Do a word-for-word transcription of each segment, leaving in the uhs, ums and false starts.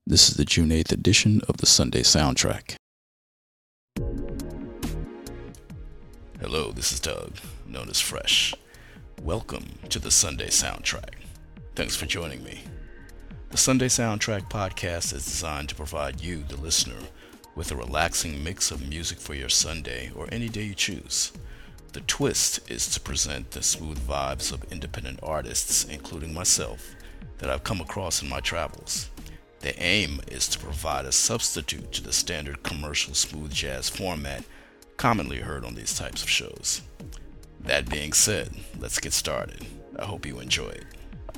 This is the June eighth edition of the Sunday Soundtrack. Hello, this is Doug, known as Fresh. Welcome to the Sunday Soundtrack. Thanks for joining me. The Sunday Soundtrack podcast is designed to provide you, the listener, with a relaxing mix of music for your Sunday or any day you choose. The twist is to present the smooth vibes of independent artists, including myself, that I've come across in my travels. The aim is to provide a substitute to the standard commercial smooth jazz format commonly heard on these types of shows. That being said, let's get started. I hope you enjoy it.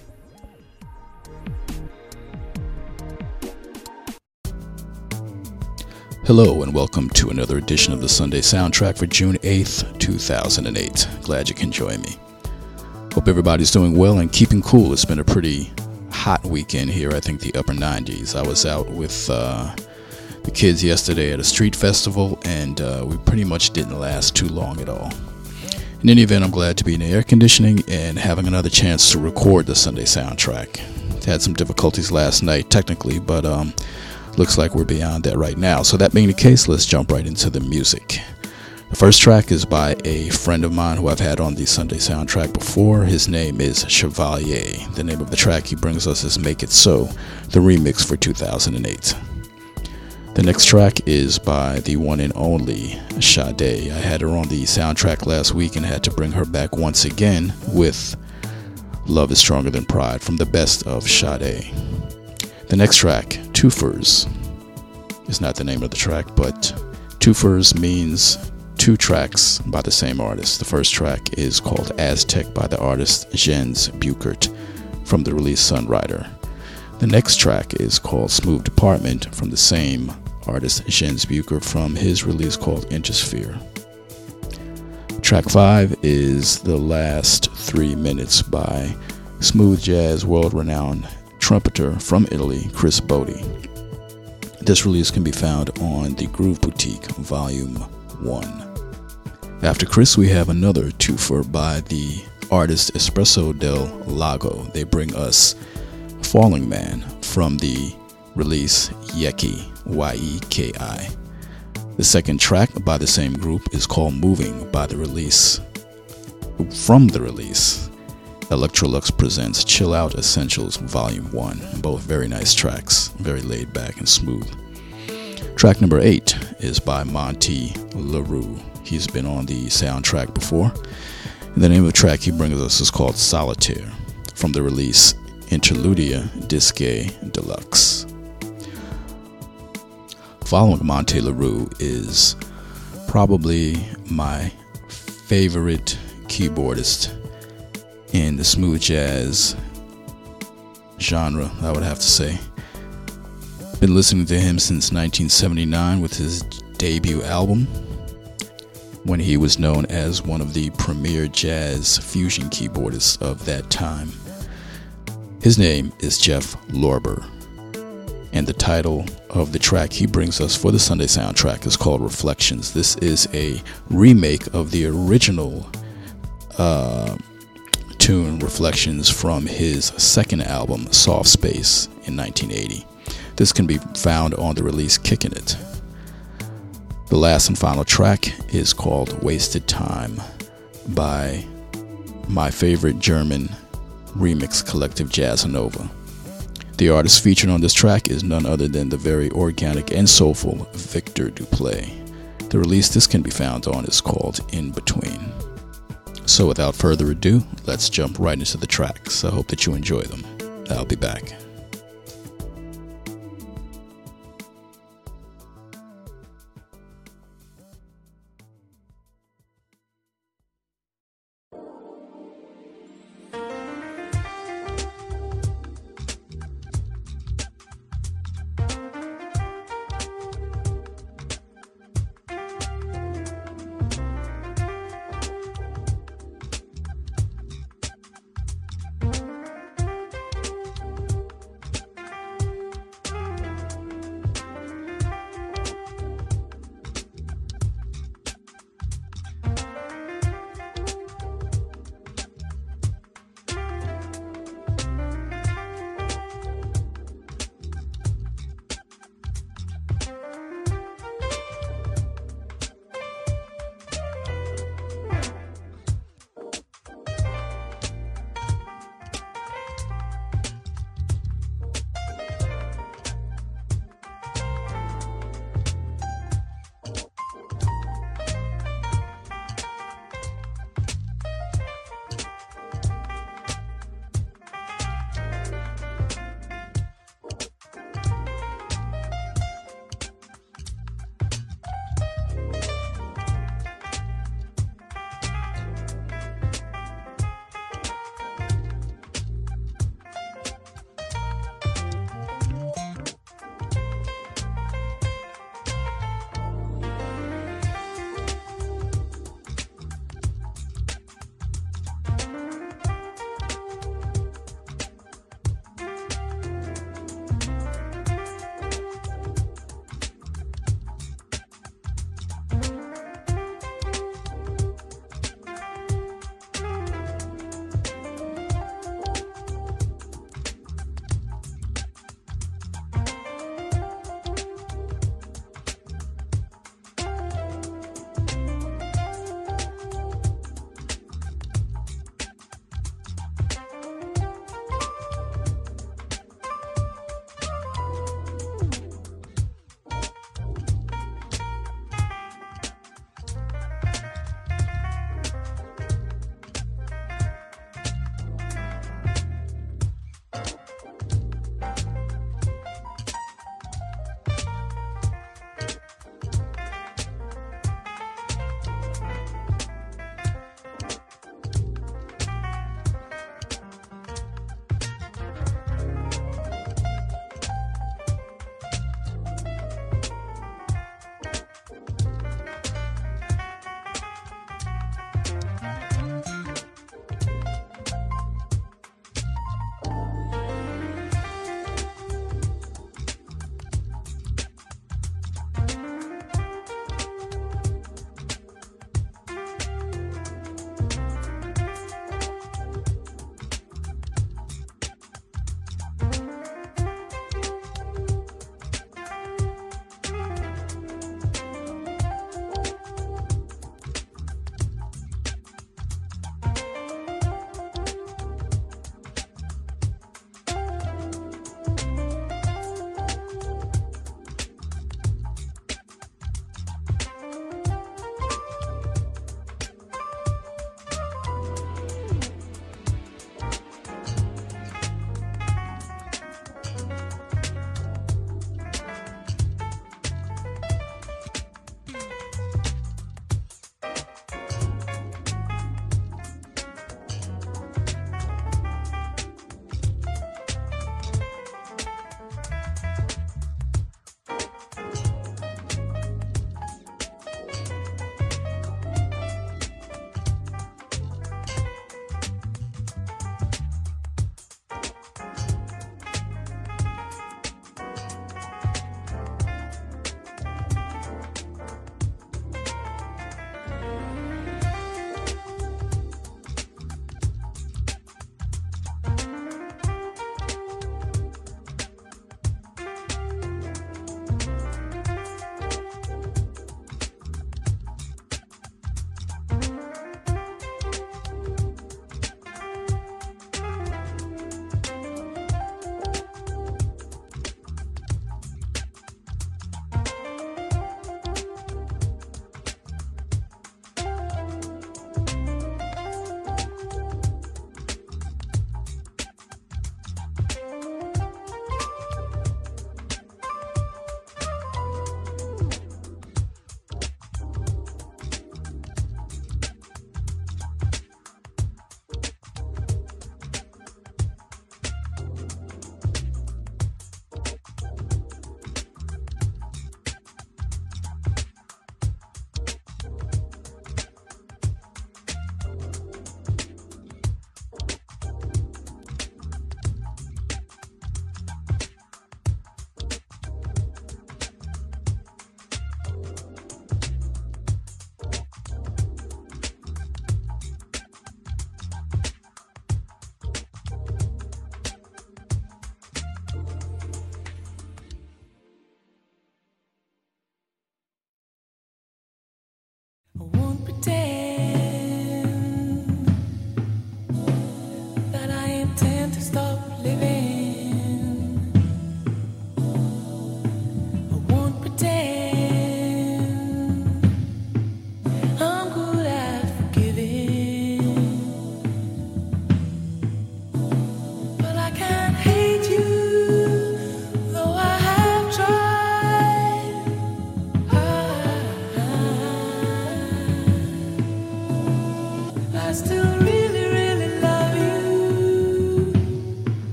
Hello and welcome to another edition of the Sunday Soundtrack for June eighth, two thousand eight. Glad you can join me. Hope everybody's doing well and keeping cool. It's been a pretty hot weekend here, I think the upper nineties. I was out with uh, the kids yesterday at a street festival, and uh, we pretty much didn't last too long at all. In any event, I'm glad to be in the air conditioning and having another chance to record the Sunday Soundtrack. Had some difficulties last night technically, but um, looks like we're beyond that right now. So that being the case, let's jump right into the music. The first track is by a friend of mine who I've had on the Sunday Soundtrack before. His name is Chevalier. The name of the track he brings us is Make It So, the remix for two thousand eight. The next track is by the one and only Sade. I had her on the soundtrack last week and had to bring her back once again with Love is Stronger Than Pride from the best of Sade. The next track, Twofers, is not the name of the track, but Twofers means two tracks by the same artist. The first track is called Aztec by the artist Jens Buchert from the release Sunrider. The next track is called Smooth Department from the same artist Jens Buchert from his release called Intersphere. Track five is The Last Three Minutes by smooth jazz world-renowned trumpeter from Italy, Chris Bodi. This release can be found on the Groove Boutique Volume one. After Chris, we have another twofer by the artist Espresso del Lago. They bring us Falling Man from the release Yeki, Y E K I. The second track by the same group is called Moving by the release, from the release, Electrolux presents Chill Out Essentials Volume one. Both very nice tracks, very laid back and smooth. Track number eight is by Monty LaRue. He's been on the soundtrack before. And the name of the track he brings us is called Solitaire from the release Interludia Disque Deluxe. Following Monty LaRue is probably my favorite keyboardist in the smooth jazz genre, I would have to say. Been listening to him since nineteen seventy-nine with his debut album, when he was known as one of the premier jazz fusion keyboardists of that time. His name is Jeff Lorber, and the title of the track he brings us for the Sunday Soundtrack is called Reflections. This is a remake of the original uh, tune Reflections from his second album, Soft Space, in nineteen eighty. This can be found on the release Kickin' It. The last and final track is called Wasted Time by my favorite German remix collective Jazzanova. The artist featured on this track is none other than the very organic and soulful Victor Duplay. The release this can be found on is called In Between. So without further ado, let's jump right into the tracks. I hope that you enjoy them. I'll be back.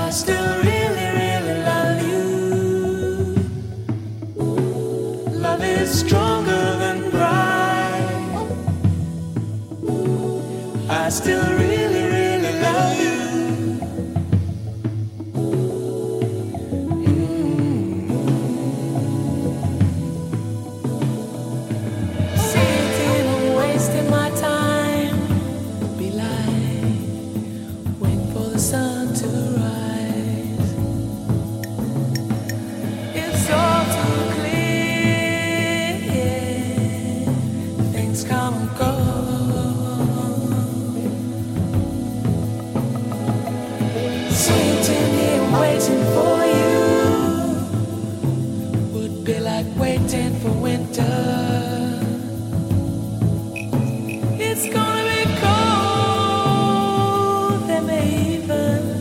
I still really, really love you. Love is stronger than pride. I still really, really love you. Waiting for winter. It's gonna be cold. There may even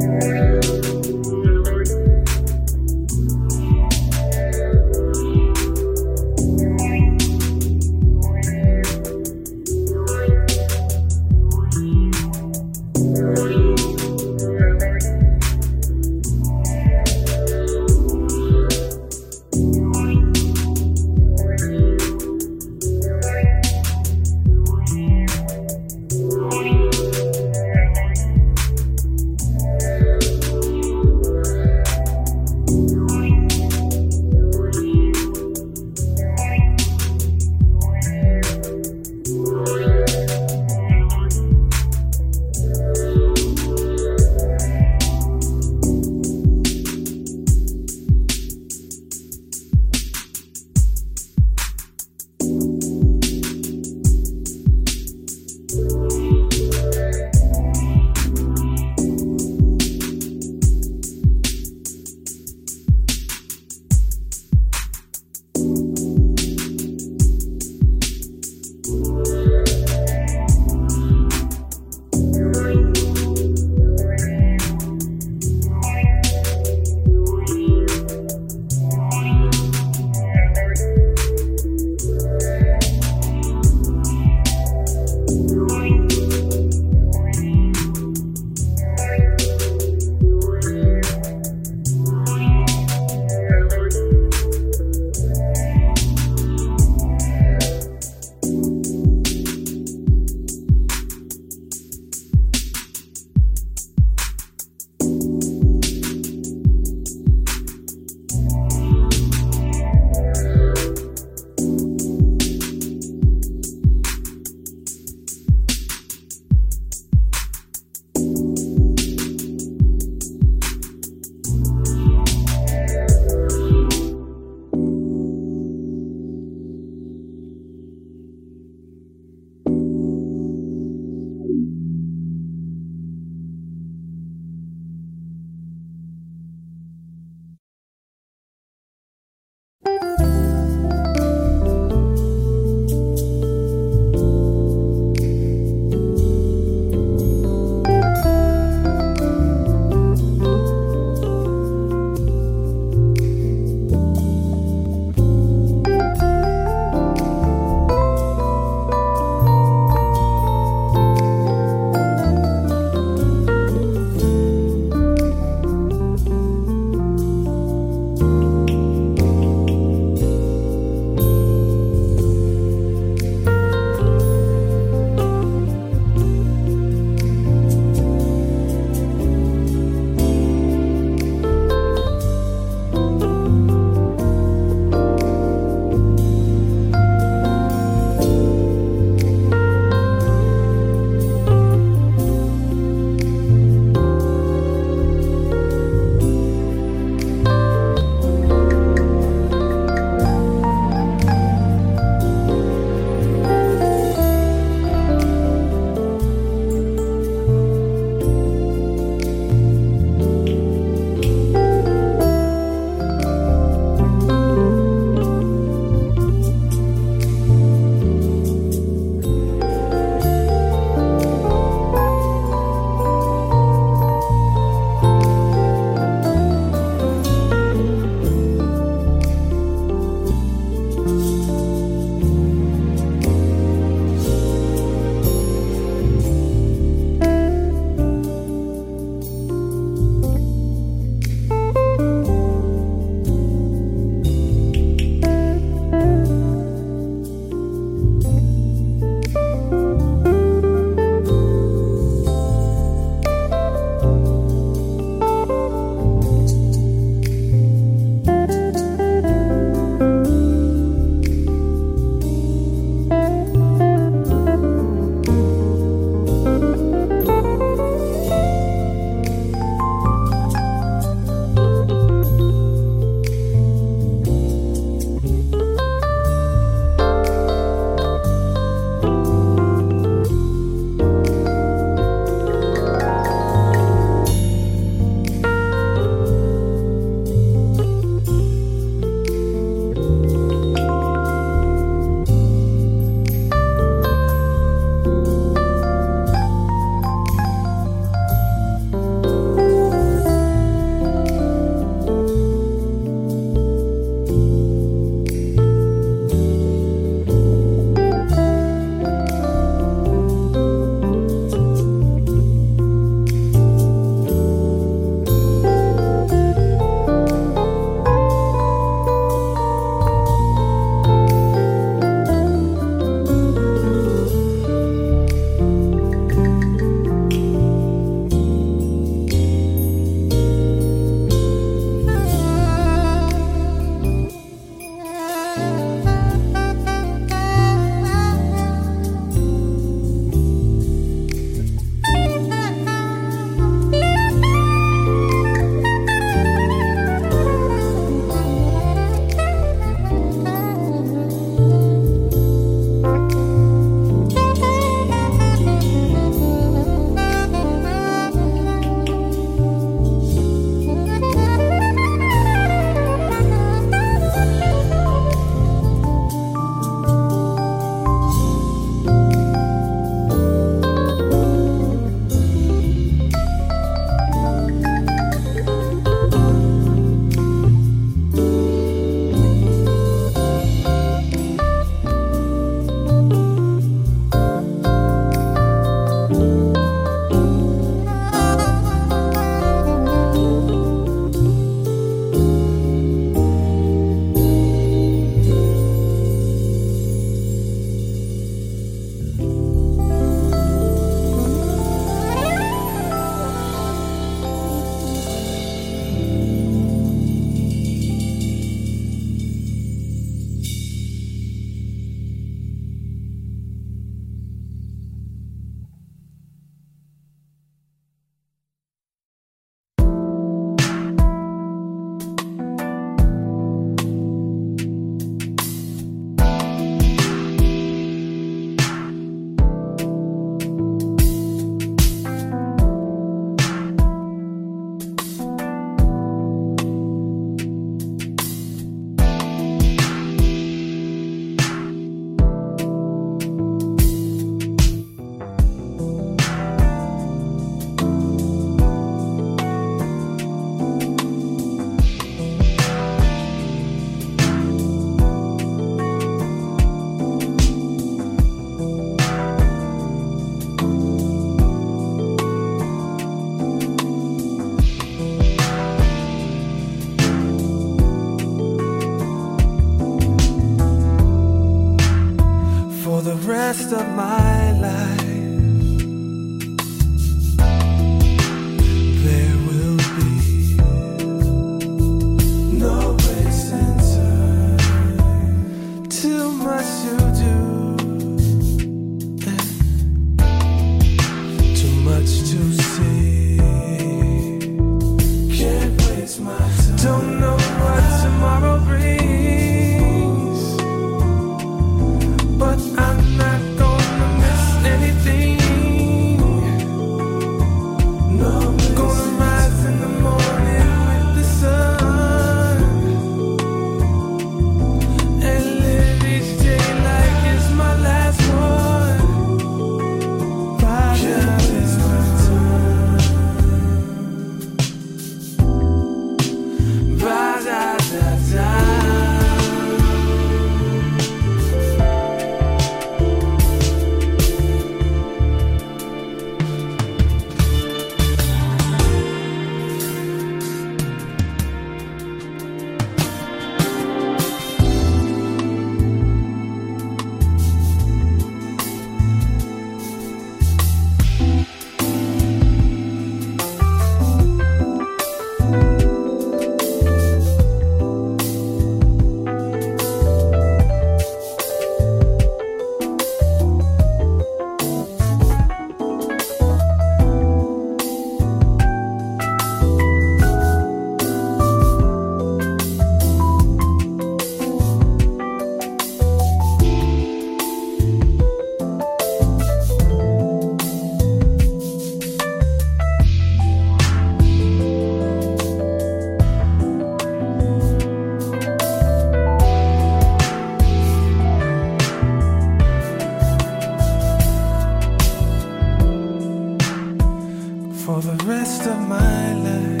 for the rest of my life.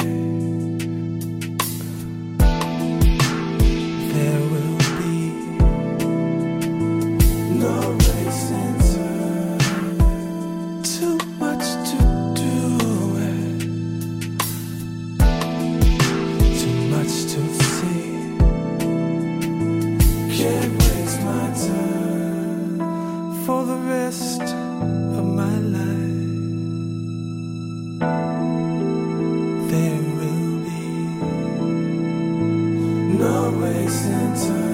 There will be no wasting time. Too much to do and too much to see. Can't waste my time for the rest of my life. There will be no wasting time.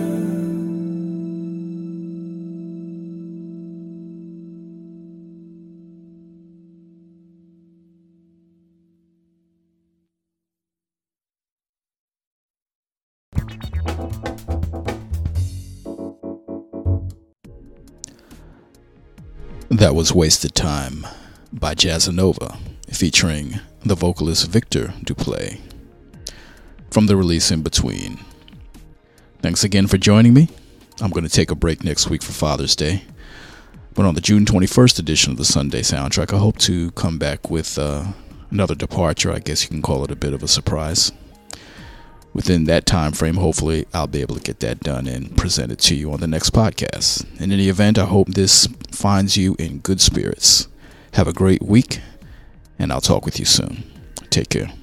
That was Wasted Time by Jazzanova, featuring the vocalist Victor Duplay, from the release In Between. Thanks again for joining me. I'm going to take a break next week for Father's Day, but on the June twenty-first edition of the Sunday Soundtrack, I hope to come back with uh, another departure. I guess you can call it a bit of a surprise. Within that time frame, hopefully I'll be able to get that done and present it to you on the next podcast. In any event, I hope this finds you in good spirits. Have a great week, and I'll talk with you soon. Take care.